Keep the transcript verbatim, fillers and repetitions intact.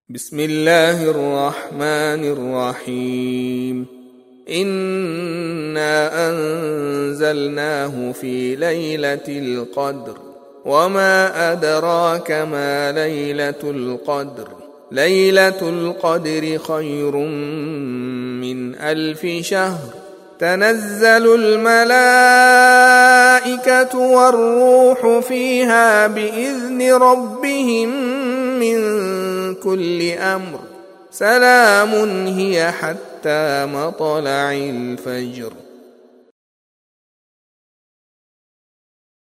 بسم الله الرحمن الرحيم إنا أنزلناه في ليلة القدر وما أدراك ما ليلة القدر ليلة القدر خير من ألف شهر تنزل الملائكة والروح فيها بإذن ربهم من كل أمر سلام هي حتى مطلع الفجر.